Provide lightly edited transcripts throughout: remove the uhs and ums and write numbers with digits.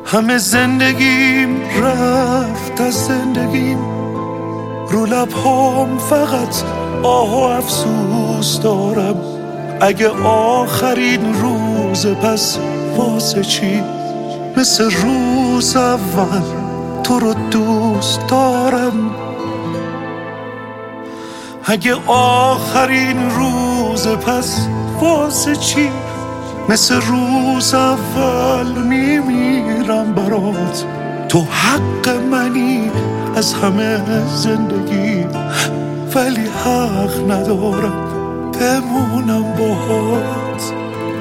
همه زندگیم رفت از زندگیم، رو لبهام فقط آه و افسوس دارم. اگه آخرین روز پس واسه چی؟ مثل روز اول تو رو دوست دارم. اگه آخرین روز پس واسه چی؟ مثل روز اول میمیرم برات. تو حق منی از همه زندگی، ولی حق ندارم بمونم باهات.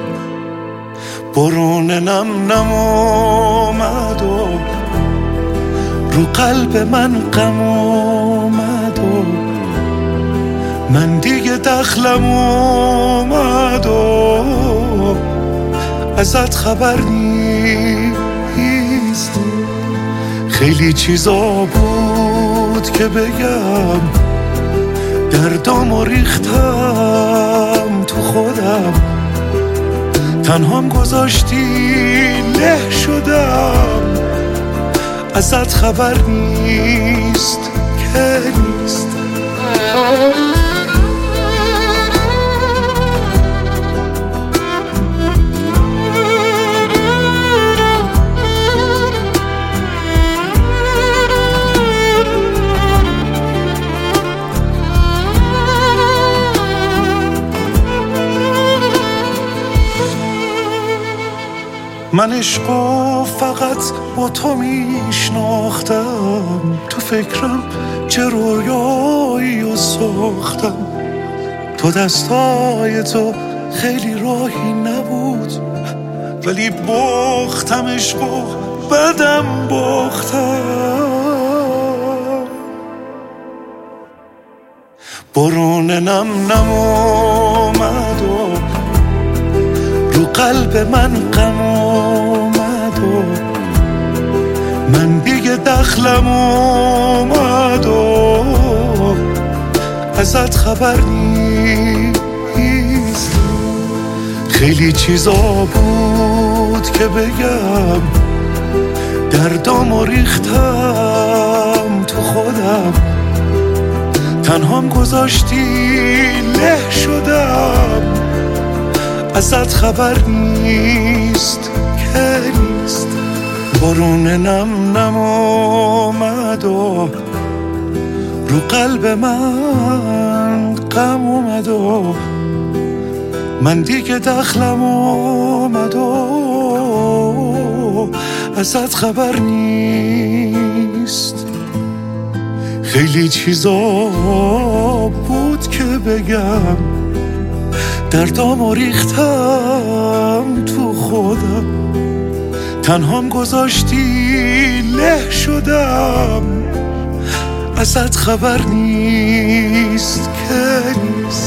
برون نم اومد و رو قلب من غم اومد و من دیگه دخلم اومد و ازت خبر نیست. خیلی چیزا بود که بگم، دردامو ریختم تو خودم، تنهام گذاشتی له شدم. ازت خبر نیست که نیست. من عشقو فقط با تو میشناختم، تو فکرم چه رویایی و ساختم. تو دستای تو خیلی راهی نبود، ولی باختم عشقو بدم باختم. برون نم اومد و رو قلب من غم اومد و من دیگه دخلم اومد و ازت خبر نیست. خیلی چیزا بود که بگم، دردامو ریختم تو خودم، تنهام گذاشتی له شدم. ازت خبر نیست که نیست. برون نم اومد و رو قلب من غم اومد و من دیگه دخلم اومد و ازت خبر نیست. خیلی چیزا بود که بگم، دردامو ریختم تو خودم، تنهام گذاشتی له شدم. ازت خبر نیست که نیست.